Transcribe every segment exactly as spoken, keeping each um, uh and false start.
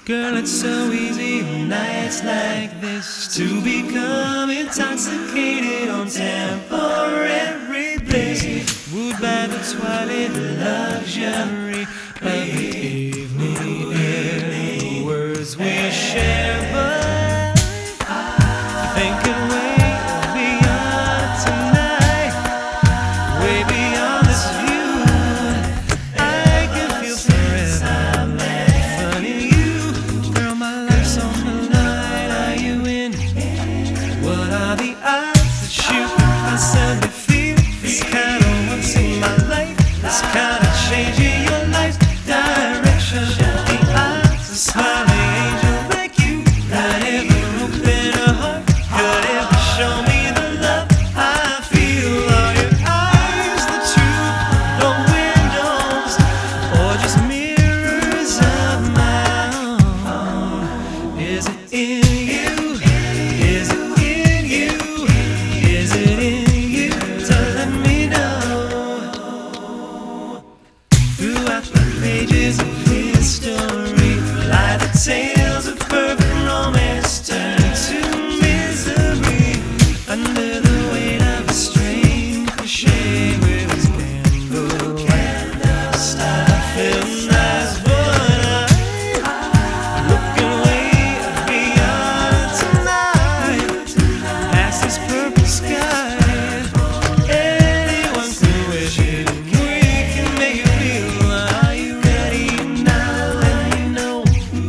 Girl, it's so easy on nights like this to become intoxicated on temporary bliss, wooed by the twilight luxury of the evening air, words we share, but I think it way beyond tonight, way beyond this view. I can feel forever funny you, girl. My life's on the line. Are you in? What are the odds that you can possibly feel this kind of once in my life, this kind of changing your life's direction? The odds of smiling angel like you could ever open a heart, could ever show me the love I feel. Are your eyes the truth, no windows, or just mirrors of my own? Is it in you? Is it in you? Is it in you to let me know? Throughout the pages of history lie the tales of perfect romance turned to misery under the weight of a strange cliche with its candle stuff and eyes. But I'm looking way beyond tonight, past this purple sky. Anyone can wish it, and we can make it real. Are you ready now? Let me know.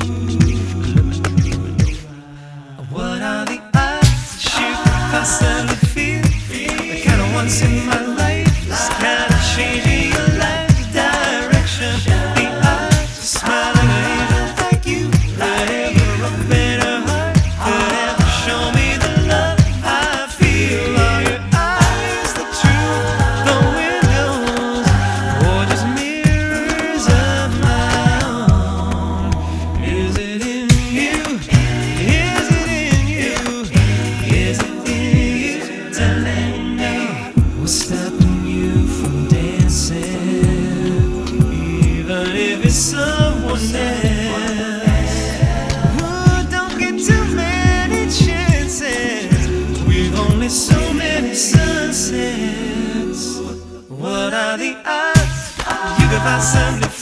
What are the odds that you could possibly feel the kind of once in my life, this kind of changing your life's direction? The odds of smiling an angel like you could ever open a heart, could ever show me the love I feel. Are your eyes the truth, the windows, or just mirrors of my own? Is it in you? Is it in you? Is it in you to let me know what's stopping you from dancing, even if it's someone else? Ooh, don't get too many chances. We've only so many sunsets. What are the odds you could possibly